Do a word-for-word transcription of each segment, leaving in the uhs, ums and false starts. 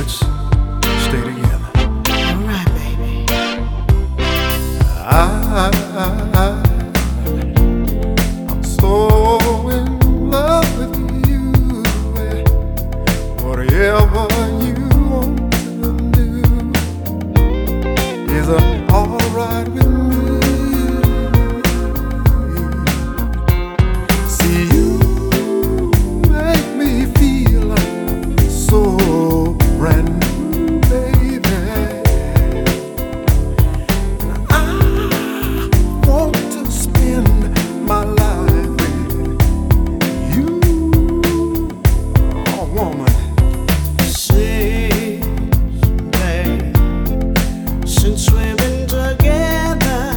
let's stay together. All right, baby. I, I, I'm so in love with you. Whatever you want to do is alright with me. See, you make me feel so brand new, baby. And I want to spend my life with you, oh woman. Since we've been together,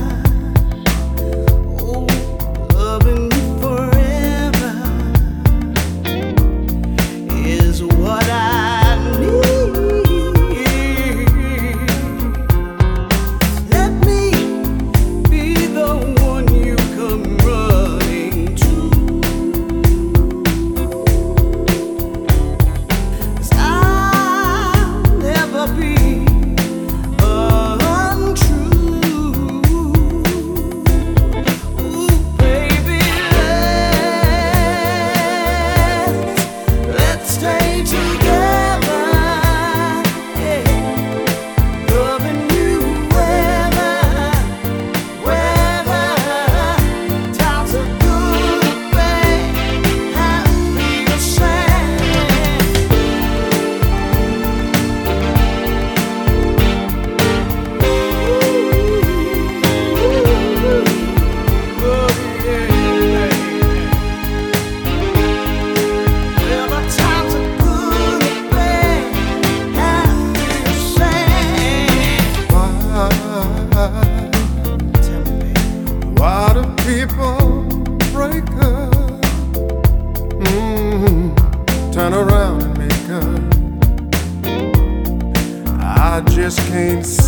oh, loving you forever is what I need. Let me be the one you come running to, 'cause I'll never be Why do people break up? Mm-hmm. Turn around and make up. I just can't see